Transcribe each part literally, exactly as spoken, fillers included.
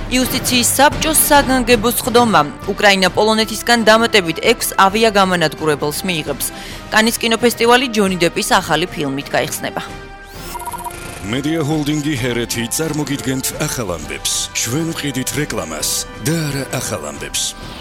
იუსტიციის საბჭოს საგანგებო სხდომა უკრაინა პოლონეთისგან დამატებით ექვს ავიაგამანადგურებელს მიიღებს. კანის კინოფესტივალი ჯონი დეპის ახალი ფილმით გაიხსნება. Media Holdingi ჰერეთი წარმოგიდგენთ ახალ ამბებს. ჩვენ ვყიდით რეკლამას და არა ახალ ამბებს.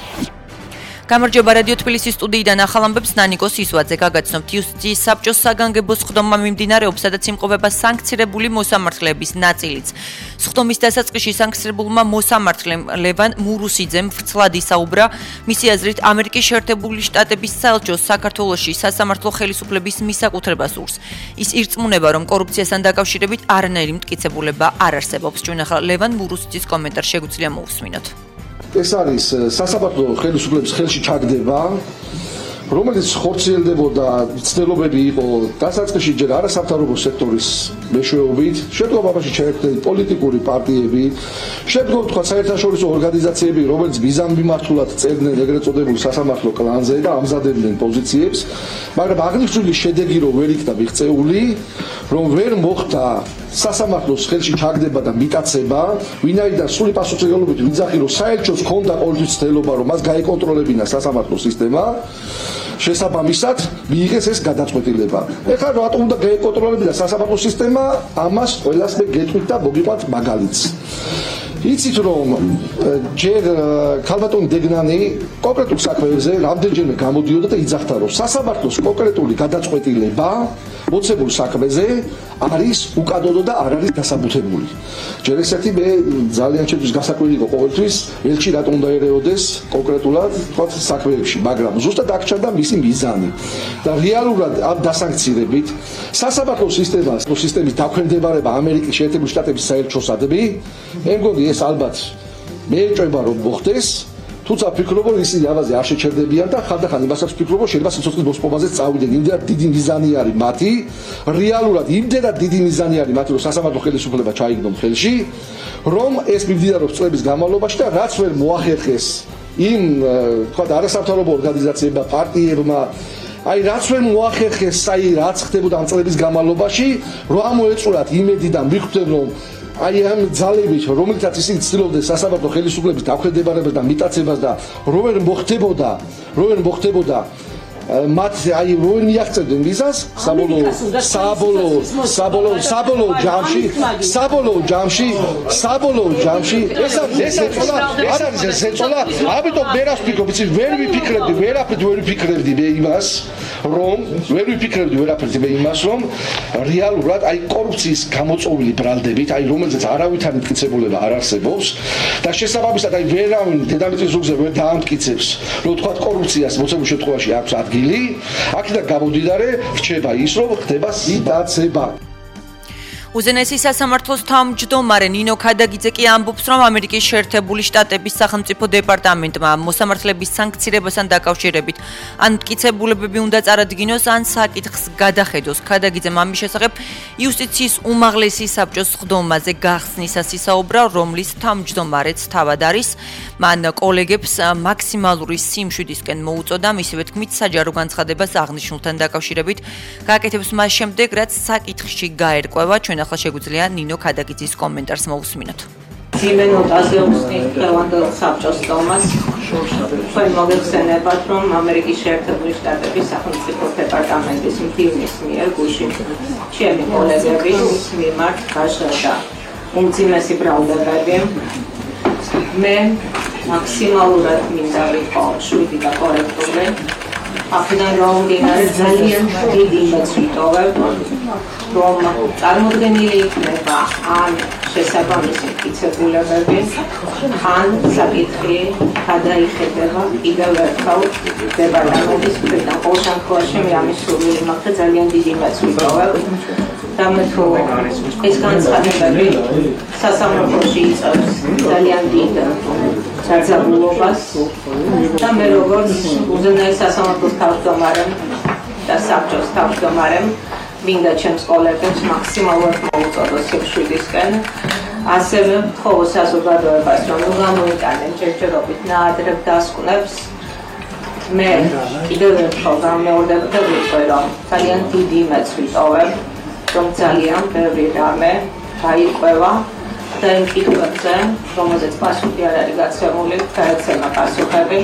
გამარჯობა რადიო თბილისის სტუდიიდან ახალ ამბებს ნანიკოს ისვაძე გაგაცნობთ. იუსტიციის საბჭოს საგანგებო სხდომა მიმდინარეობს, სადაც იმყოფება სანქცირებული მოსამართლეების ნაწილიც. სხდომის დასაწყისში სანქცირებულმა მოსამართლემ ლევან მურუსიძემ ვრცლად ისაუბრა. მისი აზრით, ამერიკის შეერთებული შტატების საელჩოს საქართველოში სასამართლო ხელისუფლების მისაკუთრებას ურს. ის ირწმუნება, რომ კორუფციასთან დაკავშირებით არანაირი მტკიცებულება არ არსებობს. ჩვენ ახლა ლევან მურუსიძის კომენტარს შეგვიძლია მოусმინოთ. ეს არის სასამართლო ხელისუფლების ხელში ჩაგდება, რომელიც ხორციელდებოდა ცდილობები იყო დასაწყისში ჯერ არასამთავრობო სექტორის მეშვეობით, შემდგომ ამაში ჩაერთდნენ პოლიტიკური პარტიები, შემდგომ თქვა საერთაშორისო ორგანიზაციები, რომელიც მიზანმიმართულად წერდნენ ეგრეთ წოდებულ სასამართლო კლანზე და ამზადებდნენ პოზიციებს, მაგრამ აღნიშნული შედეგი რომ ვერ იქნა მიღწეული, რომ ვერ მოხდა სასამართლოს ხელში ჩაგდება და მიტაცება, ვინაიდან სრული პასუხისმგებლობით ვიძახი, რომ საელჩოს ჰქონდა ყოველთვის ცდილობა, რომ მას გაეკონტროლებინა სასამართლო სისტემა, შესაბამისად მიიღეს ეს გადაწყვეტილება. ეხლა რატომ უნდა გაეკონტროლებინა სასამართლო სისტემა, ამას ყველას მე გეტყვით და მოგიყვანთ მაგალითს. იცით რომ ჯერ ქალბატონი დეგნანი კონკრეტულ საქმეებზე რამდენჯერმე გამოდიოდა და იძახდა, რომ სასამართლოს კონკრეტული გადაწყვეტილება მოცემულ საქმეზე არის უკანონო და არ არის დასაბუთებული. ჯერ ესეთი მე ძალიან ჩემთვის გასაკვირი იყო ყოველთვის, ელჩი რატომ უნდა ერეოდეს კონკრეტულად თქვა საქმეებში, მაგრამ ზუსტად აქ ჩანდა მისი მიზანი. და რეალურად ამ დასანქცირებით სასამართლო სისტემას, სისტემის დაქვემდებარება ამერიკის შეერთებული შტატების საელჩოსადმი, მე მგონი ეს ალბათ მე ეჭვება რომ მოხდეს, თუმცა ვფიქრობ, რომ ისინი ამაზე არ შეჩერდებიან და ხანდახან იმასაც ვფიქრობ, რომ შეიძლება სიცოცხლის მოსპობაზე წავიდნენ. იმდენად დიდი მიზანი არის მათი, რეალურად იმდენად დიდი მიზანი არის მათი, რომ სასამართლო ხელისუფლება ჩაიგდონ ხელში, რომ ეს მიმდინარეობს წლების განმავლობაში და რაც ვერ მოახერხეს იმ თქვა არასამთავრობო ორგანიზაციებმა, პარტიებმა, აი რაც ვერ მოახერხეს, აი რაც ხდებოდა ამ წლების განმავლობაში, რომ ამოეწურათ იმედი და მიხვდნენ, რომ აი ამ ძალებით, რომელთაც ისინი ცდილობდნენ სასამართლო ხელისუფლების დაქვემდებარებას და მიტაცებას და რო ვერ მოხდებოდა, რო ვერ მოხდებოდა მათ აი რო ვერ მიაღწევდნენ ვიზას, საბოლოო საბოლოო საბოლოო საბოლოო ჯამში, საბოლოო ჯამში, საბოლოო ჯამში ეს არის ეს ეწოლა, არ არის ეს ეწოლა, ამიტომ მე რას ვფიქრობ, იცი ვერ ვიფიქრებდი, ვერაფრით ვერ ვიფიქრებდი მე იმას, რომ ვერ ვიფიქრებდი ვერაფრით მე იმას, რომ რეალურად აი კორუფციის გამოწვეული ბრალდებით, აი რომელზეც არავითარი მტკიცებულება არ არსებობს და შესაბამისად აი ვერავინ დედამიწის ზურგზე ვერ დაამტკიცებს, რომ თქვა კორუფციას მოცემულ შემთხვევაში აქვს ადგილი, აქედან გამომდინარე რჩება ის, რომ ხდება მიტაცება. უზენაესი სასამართლოს თავმჯდომარე ნინო ქადაგიძე კი ამბობს, რომ ამერიკის შეერთებული შტატების სახელმწიფო დეპარტამენტმა მოსამართლეების სანქცირებასთან დაკავშირებით ან მტკიცებულებები უნდა წარადგინოს, ან საკითხს გადახედოს. ქადაგიძემ ამის შესახებ იუსტიციის უმაღლესი საბჭოს სხდომაზე გახსნისას ისაუბრა, რომლის თავმჯდომარეც თავად არის. მან კოლეგებს მაქსიმალური სიმშვიდისკენ მოუწოდა, მისივე თქმით საჯარო განცხადებას აღნიშნულთან დაკავშირებით გააკეთებს მას შემდეგ, რაც საკითხში გაერკვევა. ჩვენ ახლა შეგვიძლია ნინო ქადაგიძის კომენტარს მოусმინოთ. ძიმე ნოტაზე უხსნით ხელმძღვანელ საბჭოს სხდომას. ჩვენ მოგეხსენებათ, რომ ამერიკის შეერთებული შტატების სახელმწიფო დეპარტამენტის მდივნის მიერ გუშინ ჩემი კოლეგები მის მიმართ გაჟღერდა უმძიმესი ბრალდებები. მე მაქსიმალურად მინდა ვიყო შვიდი და კორექტული. აქედან გამომდინარე ძალიან დიდი იმედვიტოვებ, რომ წარმოდგენილი იქნება ან შესაბამისი მტკიცებულებები, ან საკითხი გადაიხედება კიდევ ერთხელ დეპარტამენტის მხრიდან. ყოველ შემთხვევაში მე ამის სურვილი მაქვს და ძალიან დიდი იმედს ვიტოვებ. და მე თუ ეს განცხადებები სასამართლოში იწევს ძალიან დიდ საძაბულობას და მე როგორც უზენაეს სასამართლოს თავმჯდომარემ და საბჭოს თავმჯდომარემ მინდა ჩემს კოლეგებს მაქსიმალურად მოუწოდოს სიმშვიდისკენ, ასევე ვთხოვო საზოგადოებას, რომ ნუ გამოიტანენ ჯერჯერობით ნაადრევ დასკვნებს. მე კიდევ ერთხელ გამეორდებ და ვიტყვი, რომ ძალიან დიდი იმედს ვიტოვებ, რომ ძალიან ბევრი რამე გაიყვება და იმ კითხვებზე, რომელზეც პასუხი არ არის გაცემული, გაეცემა პასუხები.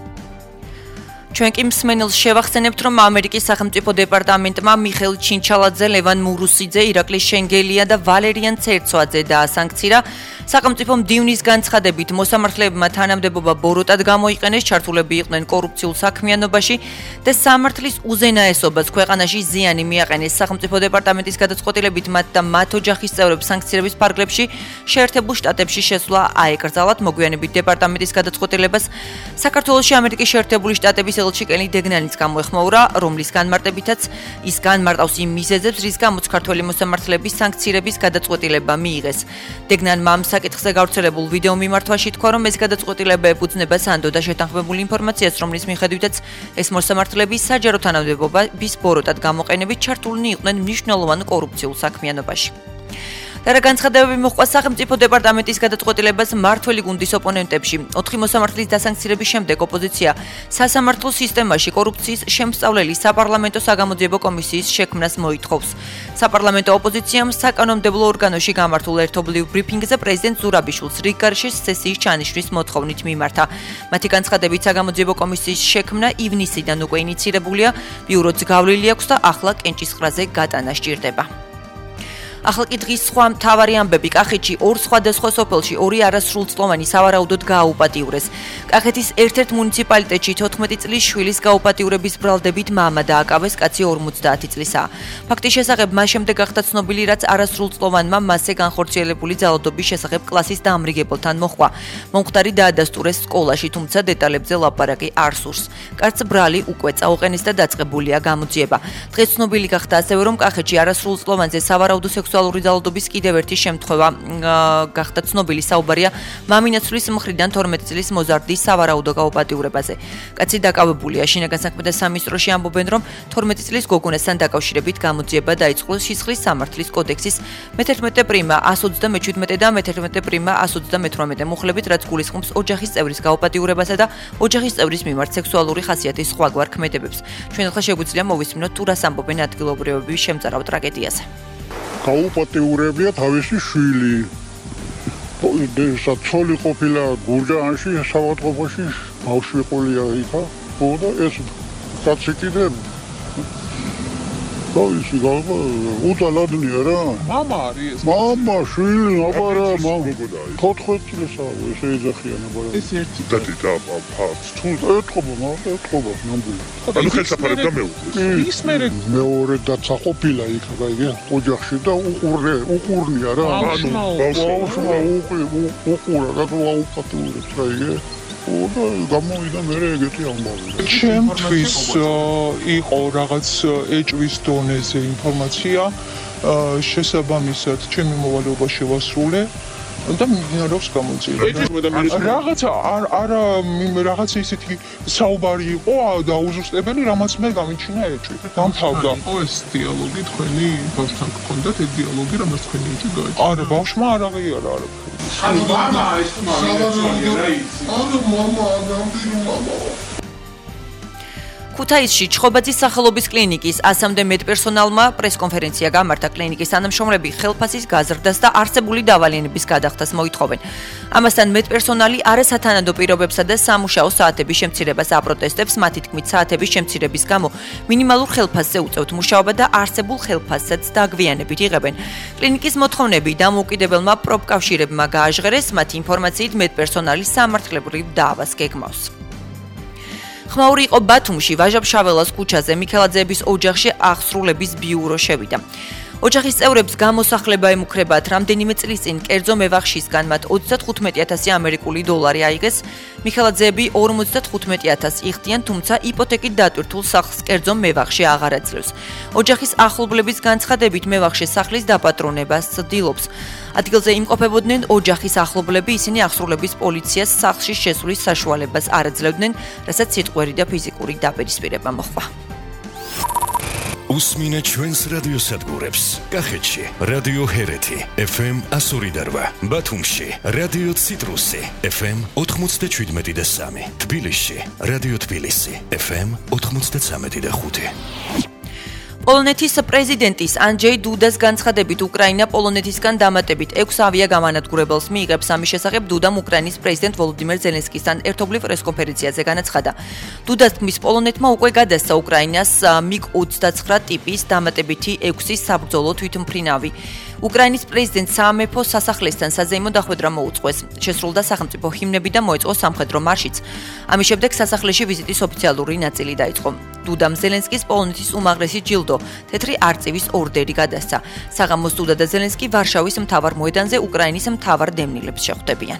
ჩვენ კი მსმენელს შევახსენებთ, რომ ამერიკის სახელმწიფო დეპარტამენტმა მიხეილ ჩინჩალაძე, ლევან მურუსიძე, ირაკლი შენგელია და ვალერიან ცერცვაძე დაასანქცირა. სახელმწიფო მდივნის განცხადებით მოსამართლეებმა თანამდებობა ბოროტად გამოიყენეს, ჩართულები იყვნენ კორუფციულ საქმიანობაში და სამართლის უზენაესობას ქვეყანაში ზიანი მიაყენეს. სახელმწიფო დეპარტამენტის გადაწყვეტილებით მათ და მათ ოჯახის წევრებს სანქციების ფარგლებში შეერთებულ შტატებში შესვლა აეკრძალათ. მოგვიანებით დეპარტამენტის გადაწყვეტილებას საქართველოში ამერიკის შეერთებული შტატების ელჩი კენი დეგნანიც გამოეხმაურა, რომლის განმარტებითაც ის განმარტავს იმ მიზეზებს, რის გამოც ქართველი მოსამართლეების სანქცირების გადაწყვეტილება მიიღეს. დეგნანმა ამ საკითხზე გავრცელებულ ვიდეო მიმართვაში თქვა, რომ ეს გადაწყვეტილება ეფუძნება სანდო და შეთანხმებულ ინფორმაციას, რომლის მიხედვითაც ეს მოსამართლეები საჯარო თანამდებობის ბოროტად გამოყენებით ჩართულნი იყვნენ მნიშვნელოვან კორუფციულ საქმიანობაში. და რა განცხადებები მოჰყვა სახელმწიფო დეპარტამენტის გადაწყვეტილებას მმართველი გუნდის ოპონენტებში. ოთხი მოსამართლის დასანქცირების შემდეგ ოპოზიცია სასამართლო სისტემაში კორუფციის შემსწავლელი საპარლამენტო საგამოძიებო კომისიის შექმნას მოითხოვს. საპარლამენტო ოპოზიციამ საკანონმდებლო ორგანოში გამართულ ერთობლივ ბრიფინგზე პრეზიდენტ ზურაბიშვილს რიგგარშის სესიის ჩანიშვნის მოთხოვნით მიმართა. მათი განცხადებით საგამოძიებო კომისიის შექმნა ივნისიდან უკვე ინიცირებულია, ბიუროც გავლილი აქვს და ახლა კენჭისყრაზე გატანა სჭირდება. ახლა კი დღის სხვა მთავარი ამბები. კახეთში ორ სხვადასხვა სოფელში ორი არასრულწლოვანი სავარაუდოდ გააუპატიურეს. კახეთის ერთ-ერთ მუნიციპალიტეტში თოთხმეტი წლის შვილის გაუპატიურების ბრალდებით მამა დააკავეს, კაცი ორმოცდაათი წლისაა. ფაქტის შესახებ მას შემდეგ გახდა ცნობილი, რაც არასრულწლოვანმა მასზე განხორციელებული ძალადობის შესახებ კლასის დაამრიგებელთან მოჰყვა. მომხდარი დაადასტურეს სკოლაში, თუმცა დეტალებზე ლაპარაკი არ სურს. კაცს ბრალი უკვე წაუყენეს და დაწყებულია გამოძიება. დღეს ცნობილი გახდა ასევე, რომ კახეთში არასრულწლოვანზე სავარაუდო სექსუალური ძალადობის კიდევ ერთი შემთხვევა გახდა ცნობილი. საუბარია მამინაცვლის მხრიდან თორმეტი წლის მოზარდის სავარაუდო გაუპატიურებაზე. კაცი დაკავებულია. შინაგან საქმეთა სამინისტროში ამბობენ, რომ თორმეტი წლის გოგონასთან დაკავშირებით გამოძიება დაიწყო სისხლის სამართლის კოდექსის მეთერთმეტე პრიმა εκατს ოცდამეჩვიდმეტე და მეთერთმეტე პრიმა εκατს ოცდამეთვრამეტე მუხლებით, რაც გულისხმობს ოჯახის წევრის გაუპატიურებასა და ოჯახის წევრის მიმართ სექსუალური ხასიათის სხვაგვარ ქმედებებს. ჩვენ ახლა შეგვიძლია მოვისმინოთ თუ რას ამბობენ ადგილობრივები შემწარავ ტრაგედიაზე. გაუპატიურებია თავისი შვილი. ცოლი ყოფილა გურჯაანში, საავადმყოფოში, ბავშვი ყოლია იქა. და ეს კაცი კიდე თავისი გავა უწალადნია რა. მამა არის. მამა, შვილი, აბარა, მამა. თოთხმეტი წლისაა, ესე ეძახიან აბარა. ეს ერთი დათი და ფაც. თუ ეთყობა, მამა, ეთყობა, ნამდვილი. ანუ ხელსაფარებდა მეუღლეს. ის მე მეორე დაცა ყოფილა იქა, გაიგე, ოჯახში და უყურე, უყურნია რა. ანუ ბავშვმა უყურა, რა გაუპატიურებს, გაიგე. და გამოვიდა მე ეგეთი ამბავი. ჩემთვის იყო რაღაც ეჭვის დონეზე ინფორმაცია, შესაბამისად ჩემი მოვალეობა შევასრულე და მიმდინარეობს გამოძიება. რაღაცა არა რაღაცა ისეთი საუბარი იყო დაუზუსტებელი, რამაც მე გამიჩინა ეჭვი. დამთავრდა. ეს დიალოგი თქვენი ბავშვთან გქონდათ, ეს დიალოგი, რამაც თქვენი ეჭვი გაიჩინა. არა, ბავშვმა არ აღიარა არაფერი. ანუ მამა ეს ანუ მამა ნამდვილი მამა ქუთაისში ჩხობაძის სახელობის კლინიკის ასამდე მედპერსონალმა პრესკონფერენცია გამართა. კლინიკის თანამშრომლები ხელფასის გაზრდას და არსებული დავალიანების გადახდას მოითხოვენ. ამასთან მედპერსონალი არასათანადო პირობებსა და სამუშაო საათების შემცირებას აპროტესტებს. მათი თქმით, საათების შემცირების გამო მინიმალურ ხელფასზე უწევთ მუშაობა და არსებულ ხელფასსაც დაგვიანებით იღებენ. კლინიკის მოთხოვნები დამოუკიდებელმა პროფკავშირებმა გააჟღერეს. მათი ინფორმაციით მედპერსონალი სამართლებრივ დაავას გეგმავს. ხმაური იყო ბათუმში, ვაჟა-ფშაველას ქუჩაზე, მიქელაძეების ოჯახში აღსრულების ბიურო შევიდა. ოჯახის წევრებს გამოსახლება ემუქრებათ. რამდენიმე წლის წინ კერძო მევახშისგან მათ ოცდათხუთმეტი ათასი ამერიკული დოლარი აიღეს. მიქელაძეები ორმოცდათხუთმეტი ათასს იხდიან, თუმცა იპოთეკით დატვირთულ სახლს კერძო მევახში აღარ აძლევს. ოჯახის ახლობლების განცხადებით მევახში სახლის დაპატრონებას ცდილობს. ადგილზე იმყოფებოდნენ ოჯახის ახლობლები, ისინი აღსრულების პოლიციას სახლში შესვლის საშუალებას არ აძლევდნენ, რასაც სიტყვერი და ფიზიკური დაპირისპირება მოჰყვა. უსმინეთ ჩვენს რადიოსადგურებს. კახეთში რადიო ჰერეთი ეფ ემ εκατს ორი და რვა, ბათუმში რადიო ციტრუსი ეფ ემ ოთხმოცდაშვიდმეტი და სამი, თბილისში რადიო თბილისი ეფ ემ ოთხმოცდაცამეტი და ხუთი. პოლონეთის პრეზიდენტის ანჯეი დუდას განცხადებით უკრაინა პოლონეთისგან დამატებით ექვს ავიაგამანადგურებელს მიიღებს. ამის შესახებ დუდამ უკრაინის პრეზიდენტ ვოლოდიმირ ზელენსკისთან ერთობლივ პრესკონფერენციაზე განაცხადა. დუდას თქმის პოლონეთმა უკვე გადასცა უკრაინას მიგ ოცდაცხრა ტიპის დამატებითი ექვსი საბრძოლო თვითმფრინავი. უკრაინის პრეზიდენტ სამეფო სასახლესთან საზეიმო დახვედრა მოუწყვეს. შესრულდა სახელმწიფო ჰიმნები და მოეწყო სამხედრო მარშიც. ამის შემდეგ სასახლეში ვიზიტის ოფიციალური ნაწილი დაიწყო. დუდამ ზელენსკის პოლონეთის უმაღლესი ჯილდო თეთრი არწივის ორდერი გადასცა. საღამოს დუდა და ზელენსკი ვარშავის მთავარ მოედანზე უკრაინის მთავარ დევნილებს შეხვდებიან.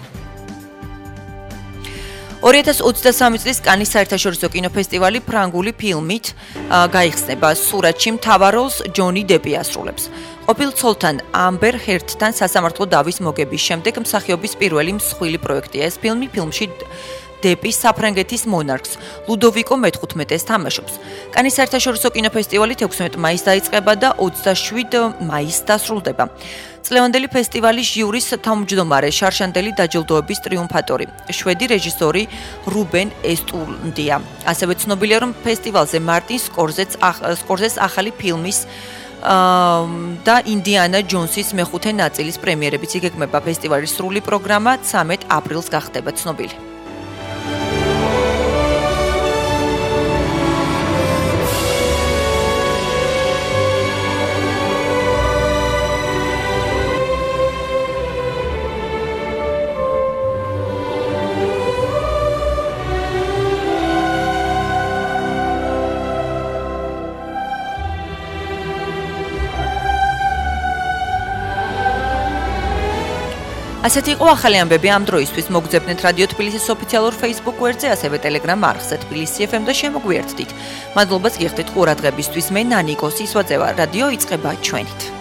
ორი ათას ოცდასამი წლის კანის საერთაშორისო კინოფესტივალი ფრანგული ფილმით გაიხსნება. სურათში მთავარ როლს ჯონი დეპი ასრულებს. ყოფილ ცოლთან ამბერ ჰერდთან სასამართლო დავის მოგების შემდეგ მსახიობის პირველი მსხვილი პროექტია ეს ფილმი. ფილმში დეპი საფრანგეთის მონარქს ლუდოვიკო მეთხუთმეტეს თამაშობს. კანის საერთაშორისო კინოფესტივალი ექვთმეტ მაისს დაიწყება და ოცდაშვიდ მაისს დასრულდება. წლევანდელი ფესტივალის ჟიურის თავმჯდომარე შარშანდელი დაჯილდოების ტრიუმფატორი შვედი რეჟისორი რუბენ ესტუნდია. ასევე ცნობილია რომ ფესტივალზე მარტინ სკორსეზეს ახალი ფილმის და ინდიანა ჯონსის მეხუთე ნაწილის პრემიერებიც იგეგმება. ფესტივალის სრული პროგრამა ცამეტ აპრილს გახდება ცნობილი. ასეთი იყო ახალი ამბები ამ დროისთვის. მოგძებნეთ რადიო თბილისის ოფიციალურ Facebook გვერდზე, ასევე Telegram არხზე თბილისი ეფ ემ და შემოგვიერთდით. მადლობას გიხდით ყურადღებისთვის. მე ნანიკოს ისვაძევა. რადიო იწყება ჩვენით.